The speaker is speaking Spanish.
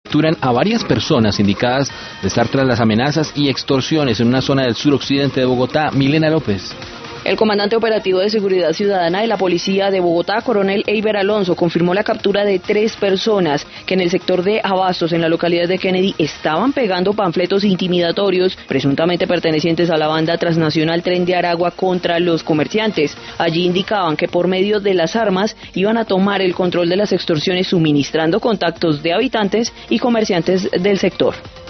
capturan a varias personas indicadas de estar tras las amenazas y extorsiones en una zona del suroccidente de Bogotá. Milena López. El comandante operativo de Seguridad Ciudadana de la Policía de Bogotá, coronel Eiber Alonso, confirmó la captura de 3 personas que en el sector de Abastos, en la localidad de Kennedy, estaban pegando panfletos intimidatorios, presuntamente pertenecientes a la banda transnacional Tren de Aragua, contra los comerciantes. Allí indicaban que por medio de las armas iban a tomar el control de las extorsiones, suministrando contactos de habitantes y comerciantes del sector.